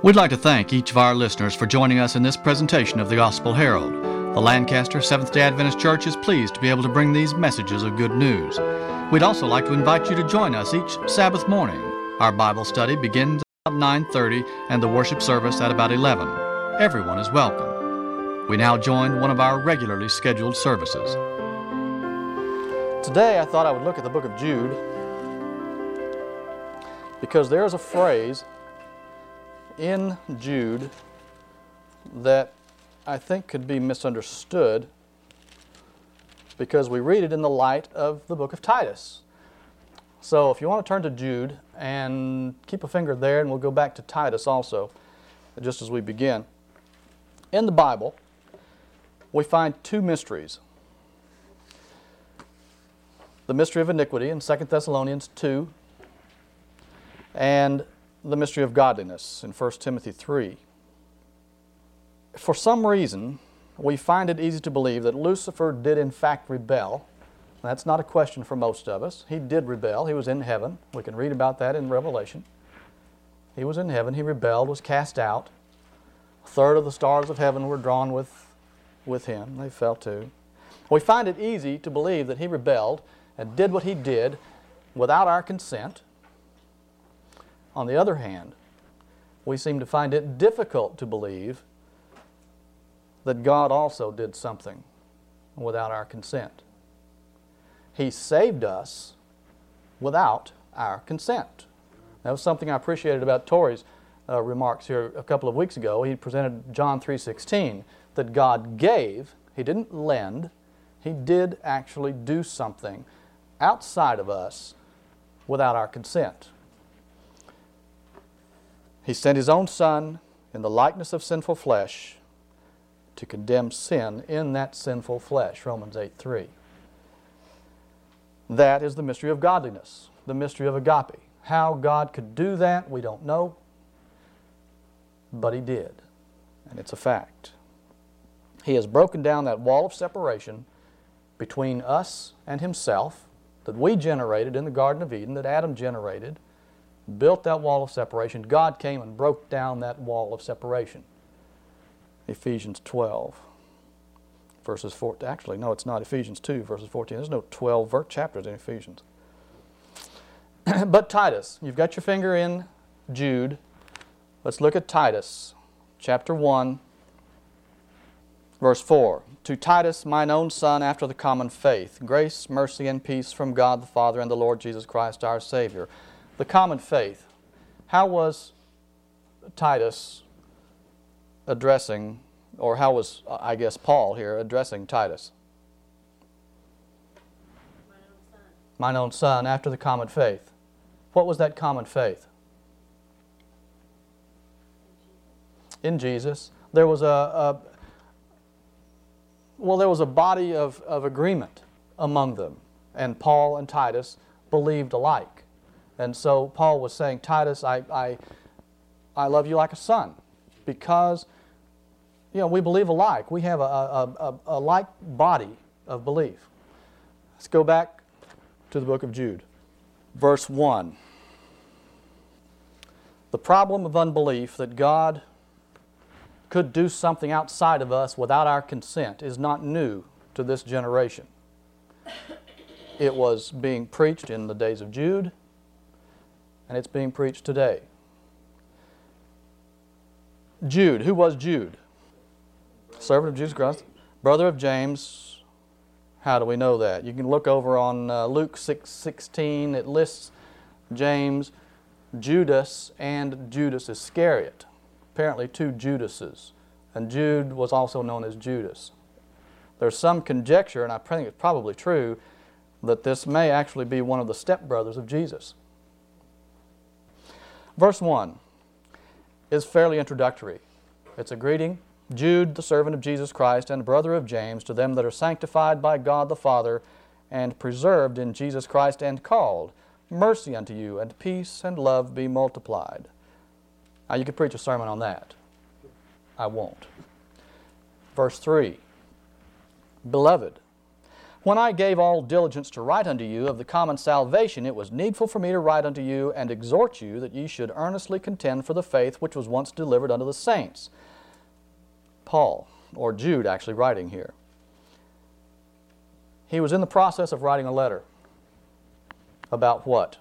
We'd like to thank each of our listeners for joining us in this presentation of the Gospel Herald. The Lancaster Seventh-day Adventist Church is pleased to be able to bring these messages of good news. We'd also like to invite you to join us each Sabbath morning. Our Bible study begins at about 9:30 and the worship service at about 11. Everyone is welcome. We now join one of our regularly scheduled services. Today I thought I would look at the book of Jude because there is a phrase in Jude that I think could be misunderstood because we read it in the light of the book of Titus. So if you want to turn to Jude and keep a finger there, and we'll go back to Titus also just as we begin. In the Bible, we find two mysteries. The mystery of iniquity in 2 Thessalonians 2 and the mystery of godliness in 1 Timothy 3. For some reason, we find it easy to believe that Lucifer did in fact rebel. That's not a question for most of us. He did rebel. He was in heaven. We can read about that in Revelation. He was in heaven. He rebelled, was cast out. A third of the stars of heaven were drawn with him. They fell too. We find it easy to believe that he rebelled and did what he did without our consent. On the other hand, we seem to find it difficult to believe that God also did something without our consent. He saved us without our consent. That was something I appreciated about Torrey's remarks here a couple of weeks ago. He presented John 3:16, that God gave, He didn't lend, He did actually do something outside of us without our consent. He sent His own Son in the likeness of sinful flesh to condemn sin in that sinful flesh, Romans 8:3. That is the mystery of godliness, the mystery of agape. How God could do that, we don't know, but He did, and it's a fact. He has broken down that wall of separation between us and Himself that we generated in the Garden of Eden, that Adam generated, built that wall of separation. God came and broke down that wall of separation. Ephesians 12, verses 14. Actually, no, it's not. Ephesians 2, verses 14. There's no 12 chapters in Ephesians. But Titus, you've got your finger in Jude. Let's look at Titus, chapter 1, verse 4. To Titus, mine own son, after the common faith, grace, mercy, and peace from God the Father and the Lord Jesus Christ our Savior. The common faith. How was Titus addressing, or how was, I guess, Paul here addressing Titus? Mine own son, after the common faith. What was that common faith? In Jesus. There was a body of agreement among them, and Paul and Titus believed alike. And so Paul was saying, Titus, I love you like a son, because we believe alike. We have a like body of belief. Let's go back to the book of Jude. Verse 1. The problem of unbelief, that God could do something outside of us without our consent, is not new to this generation. It was being preached in the days of Jude, and it's being preached today. Jude. Who was Jude? Servant of Jesus Christ, brother of James. How do we know that? You can look over on Luke 6:16. It lists James, Judas, and Judas Iscariot. Apparently two Judases. And Jude was also known as Judas. There's some conjecture, and I think it's probably true, that this may actually be one of the stepbrothers of Jesus. Verse 1 is fairly introductory. It's a greeting. Jude, the servant of Jesus Christ and brother of James, to them that are sanctified by God the Father and preserved in Jesus Christ and called, mercy unto you, and peace and love be multiplied. Now you could preach a sermon on that. I won't. Verse 3. Beloved, When I gave all diligence to write unto you of the common salvation, it was needful for me to write unto you and exhort you that ye should earnestly contend for the faith which was once delivered unto the saints. Paul, or Jude actually writing here. He was in the process of writing a letter. About what?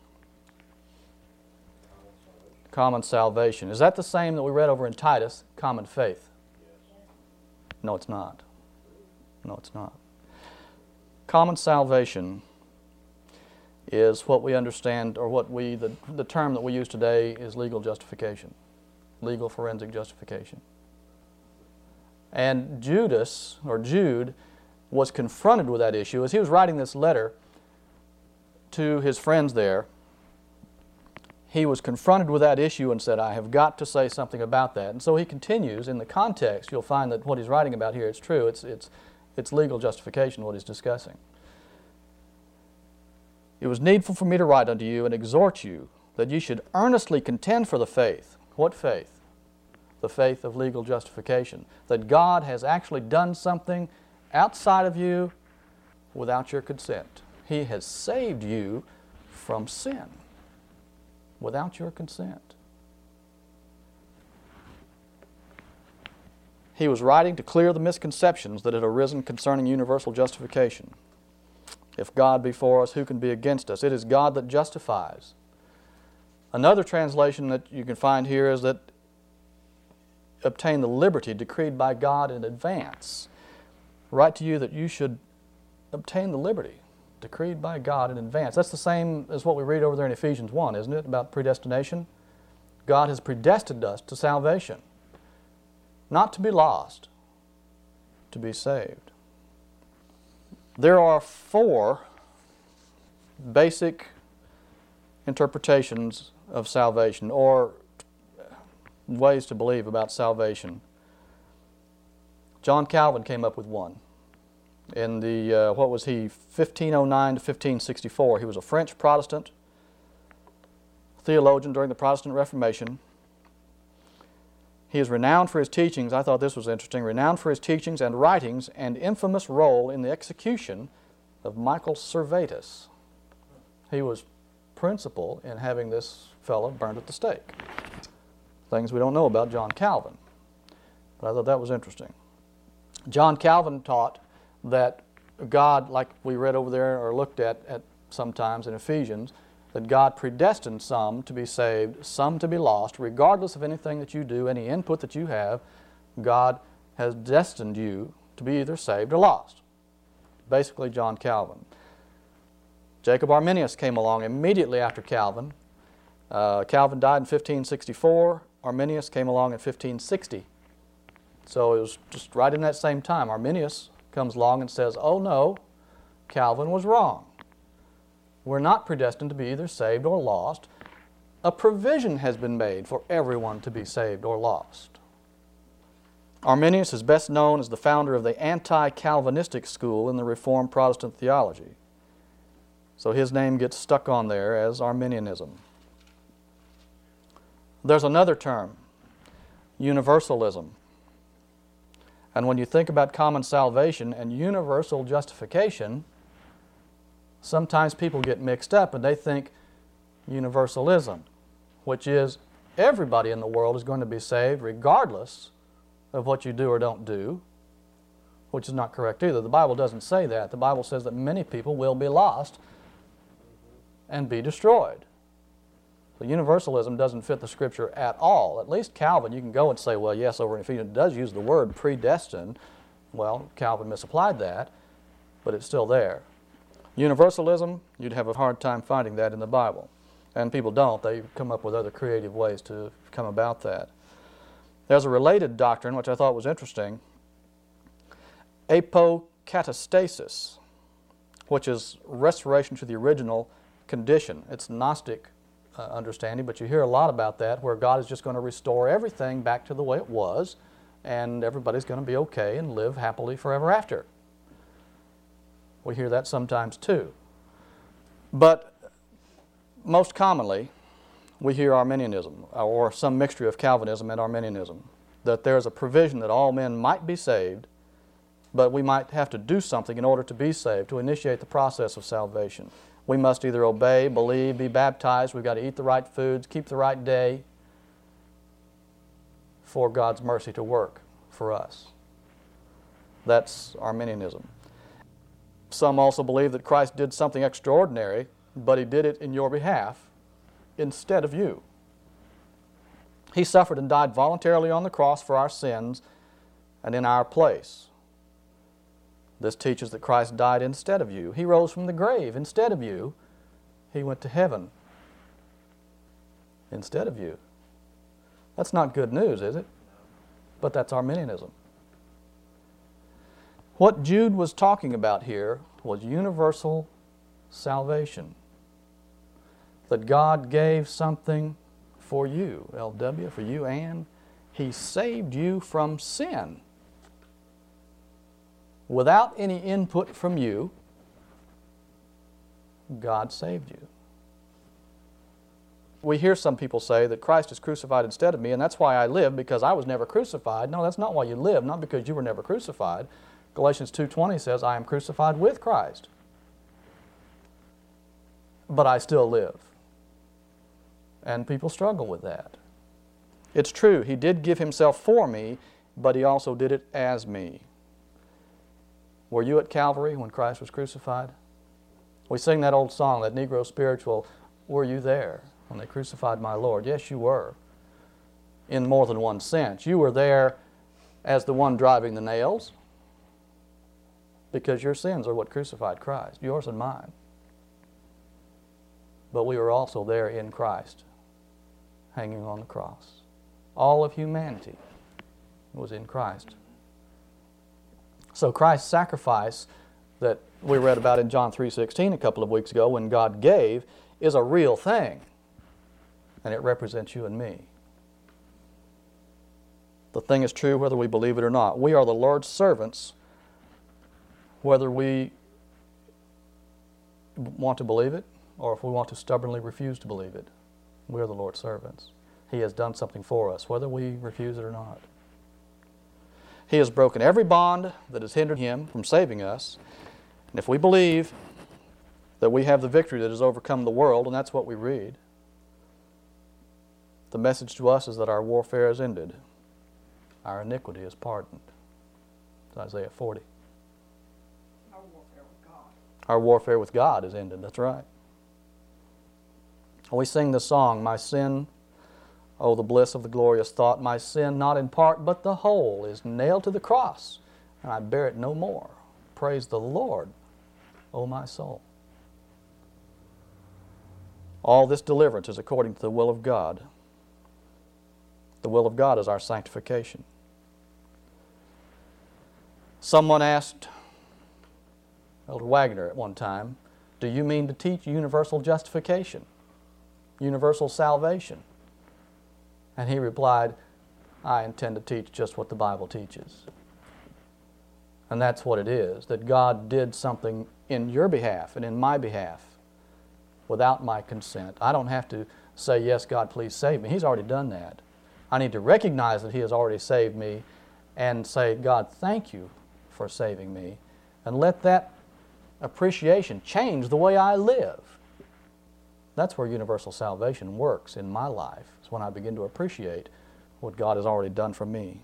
Common salvation. Is that the same that we read over in Titus, common faith? No, it's not. No, it's not. Common salvation is what we understand, or the term that we use today is legal justification, legal forensic justification. And Jude was confronted with that issue as he was writing this letter to his friends there. He was confronted with that issue and said, I have got to say something about that. And so he continues in the context. You'll find that what he's writing about here, it's true. It's legal justification, what he's discussing. It was needful for me to write unto you and exhort you that ye should earnestly contend for the faith. What faith? The faith of legal justification. That God has actually done something outside of you without your consent. He has saved you from sin without your consent. He was writing to clear the misconceptions that had arisen concerning universal justification. If God be for us, who can be against us? It is God that justifies. Another translation that you can find here is that obtain the liberty decreed by God in advance. Write to you that you should obtain the liberty decreed by God in advance. That's the same as what we read over there in Ephesians 1, isn't it, about predestination? God has predestined us to salvation. Not to be lost, to be saved. There are 4 basic interpretations of salvation, or ways to believe about salvation. John Calvin came up with one. In the, 1509 to 1564. He was a French Protestant theologian during the Protestant Reformation. He is renowned for his teachings. I thought this was interesting. Renowned for his teachings and writings and infamous role in the execution of Michael Servetus. He was principal in having this fellow burned at the stake. Things we don't know about John Calvin. But I thought that was interesting. John Calvin taught that God, like we read over there or looked at sometimes in Ephesians, that God predestined some to be saved, some to be lost, regardless of anything that you do, any input that you have. God has destined you to be either saved or lost. Basically, John Calvin. Jacob Arminius came along immediately after Calvin. Calvin died in 1564. Arminius came along in 1560. So it was just right in that same time. Arminius comes along and says, oh no, Calvin was wrong. We're not predestined to be either saved or lost. A provision has been made for everyone to be saved or lost. Arminius is best known as the founder of the anti-Calvinistic school in the Reformed Protestant theology. So his name gets stuck on there as Arminianism. There's another term, universalism. And when you think about common salvation and universal justification, sometimes people get mixed up and they think universalism, which is everybody in the world is going to be saved regardless of what you do or don't do, which is not correct either. The Bible doesn't say that. The Bible says that many people will be lost and be destroyed. So universalism doesn't fit the Scripture at all. At least Calvin, you can go and say, well, yes, over in Ephesians it does use the word predestined. Well, Calvin misapplied that, but it's still there. Universalism, you'd have a hard time finding that in the Bible. And people don't. They come up with other creative ways to come about that. There's a related doctrine, which I thought was interesting, apokatastasis, which is restoration to the original condition. It's Gnostic understanding, but you hear a lot about that, where God is just going to restore everything back to the way it was, and everybody's going to be okay and live happily forever after. We hear that sometimes too. But most commonly, we hear Arminianism, or some mixture of Calvinism and Arminianism, that there is a provision that all men might be saved but we might have to do something in order to be saved, to initiate the process of salvation. We must either obey, believe, be baptized. We've got to eat the right foods, keep the right day for God's mercy to work for us. That's Arminianism. Some also believe that Christ did something extraordinary, but He did it in your behalf instead of you. He suffered and died voluntarily on the cross for our sins and in our place. This teaches that Christ died instead of you. He rose from the grave instead of you. He went to heaven instead of you. That's not good news, is it? But that's Arminianism. What Jude was talking about here was universal salvation. That God gave something for you, LW, for you, Ann. He saved you from sin. Without any input from you, God saved you. We hear some people say that Christ is crucified instead of me, and that's why I live, because I was never crucified. No, that's not why you live, not because you were never crucified. Galatians 2:20 says, I am crucified with Christ, but I still live. And people struggle with that. It's true, He did give Himself for me, but He also did it as me. Were you at Calvary when Christ was crucified? We sing that old song, that Negro spiritual, were you there when they crucified my Lord? Yes, you were, in more than one sense. You were there as the one driving the nails, because your sins are what crucified Christ, yours and mine. But we were also there in Christ, hanging on the cross. All of humanity was in Christ. So Christ's sacrifice that we read about in John 3:16 a couple of weeks ago, when God gave, is a real thing. And it represents you and me. The thing is true whether we believe it or not. We are the Lord's servants whether we want to believe it or if we want to stubbornly refuse to believe it. We are the Lord's servants. He has done something for us, whether we refuse it or not. He has broken every bond that has hindered Him from saving us. And if we believe that we have the victory that has overcome the world, and that's what we read, the message to us is that our warfare is ended. Our iniquity is pardoned. It's Isaiah 40. Our warfare with God. Our warfare with God is ended. That's right. We sing the song, my sin, oh, the bliss of the glorious thought, my sin, not in part, but the whole, is nailed to the cross, and I bear it no more. Praise the Lord, O my soul. All this deliverance is according to the will of God. The will of God is our sanctification. Someone asked Elder Wagner at one time, do you mean to teach universal justification? Universal salvation? And he replied, I intend to teach just what the Bible teaches. And that's what it is, that God did something in your behalf and in my behalf without my consent. I don't have to say, yes, God, please save me. He's already done that. I need to recognize that He has already saved me and say, God, thank you for saving me. And let that appreciation change the way I live. That's where universal salvation works in my life. It's when I begin to appreciate what God has already done for me.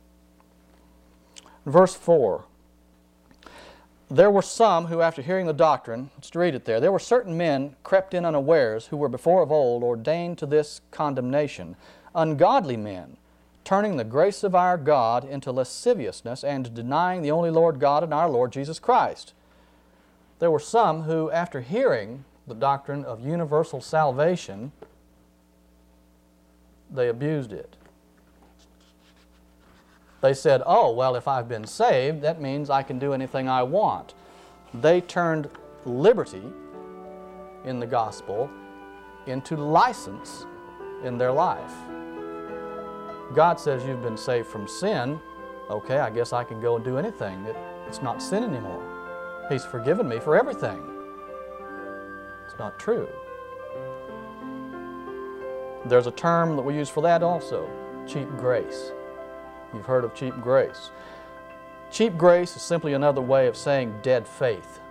Verse 4. There were some who, after hearing the doctrine, let's read it there, there were certain men crept in unawares who were before of old ordained to this condemnation, ungodly men, turning the grace of our God into lasciviousness and denying the only Lord God and our Lord Jesus Christ. There were some who, after hearing the doctrine of universal salvation, they abused it. They said, oh, well, if I've been saved, that means I can do anything I want. They turned liberty in the gospel into license in their life. God says you've been saved from sin. Okay, I guess I can go and do anything. It's not sin anymore. He's forgiven me for everything. It's not true. There's a term that we use for that also, cheap grace. You've heard of cheap grace. Cheap grace is simply another way of saying dead faith.